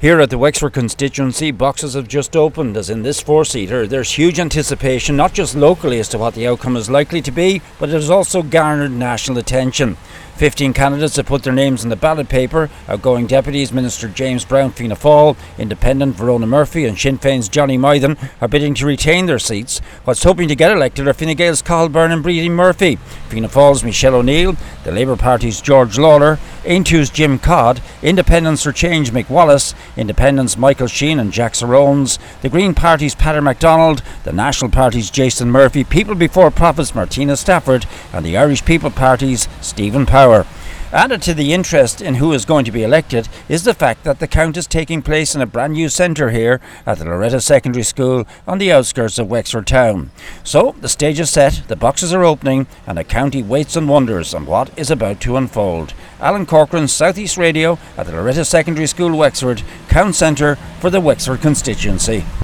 Here at the Wexford constituency, boxes have just opened, as in this four-seater. There's huge anticipation, not just locally as to what the outcome is likely to be, but it has also garnered national attention. 15 candidates have put their names in the ballot paper. Outgoing deputies Minister James Browne, Fianna Fáil, Independent Verona Murphy and Sinn Féin's Johnny Mythen are bidding to retain their seats. What's hoping to get elected are Fine Gael's Cathal Byrne and Bríd Murphy, Fianna Fáil's Michelle O'Neill, the Labour Party's George Lawler, Aontú's Jim Codd, Independents for Change Mick Wallace, Independents Michael Sheen and Jack Sarones, the Green Party's Peadar MacDonald, the National Party's Jason Murphy, People Before Profits Martina Stafford and the Irish People Party's Stephen Power. Added to the interest in who is going to be elected is the fact that the count is taking place in a brand new centre here at the Loreto Secondary School on the outskirts of Wexford town. So the stage is set, the boxes are opening and the county waits and wonders on what is about to unfold. Alan Corcoran, South East Radio at the Loreto Secondary School, Wexford, Count Centre for the Wexford constituency.